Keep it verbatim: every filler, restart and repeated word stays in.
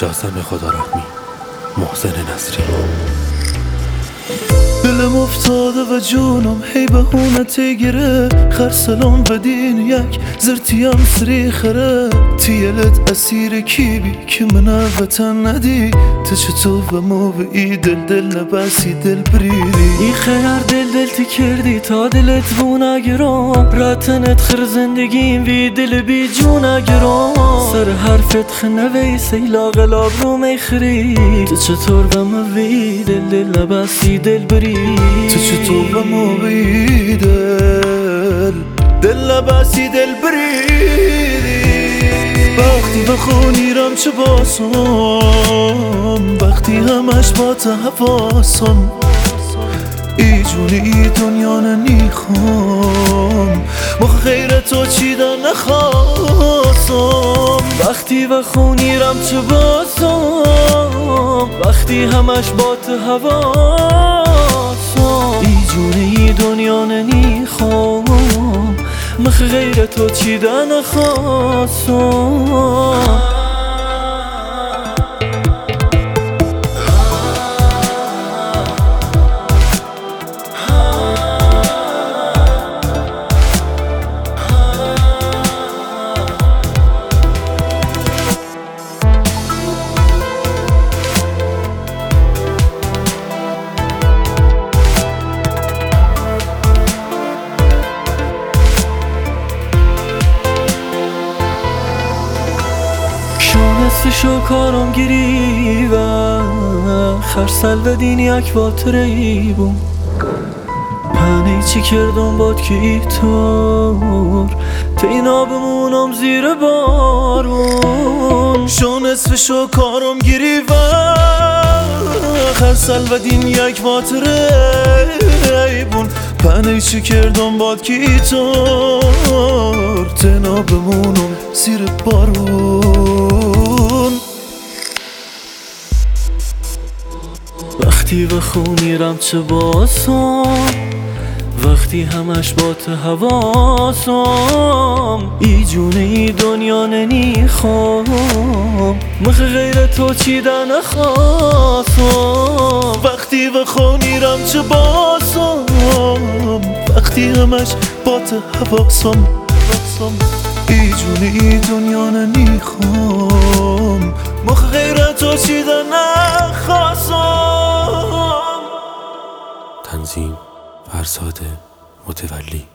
مجسم خدا رحمی محسن نصری. دلم افتاده و جونم هی بهونه تگیره خرسلام بدین یک زرتیم سری خره تیلت اسیر کی بی که من وطن ندی تو چطور و مو به ای دل دل نبسی دل بریدی ای خیر دل دل تی کردی تا دلت بونه گرام راتنت خر زندگیم وی دل بی جونه گرام سر حرفت خنوی سیلا غلاب رو میخری تو چطور و مو وی دل دل نبسی دل بریدی تو چطور و مو بی دل دل لباسی دل بریدی وقتی بخونیرم چه باسم وقتی همش با تو حواسم ای جونی ای دنیا نمیخوام مخ خیر تو چیدن نخواستم وقتی بخونیرم چه باسم وقتی همش با تو حواسم ای جونی ای دنیا نمیخوام مخ غیر تو چیدن نخواستم. شو کارم گیری و خرسل بدین یک واتری بون پنی چی کردم باد که ای طور تینا بمونم زیر بارون شو نصف شو کارم گیری و خرسل بدین یک واتری بون پنی چی کردم باد که ای طور تینا بمونم زیر بارون وقتی بخونیرم چه باسم وقتی همش با تو حواسم ای جونه ای دنیا نمیخوام مخ غیر تو چیدن نخواستم وقتی بخونیرم چه باسم وقتی همش با تو حواسم ای جونه ای دنیا نمیخوام مخ غیر تو چیدن نخواستم. تنظیم فرزاد متولی.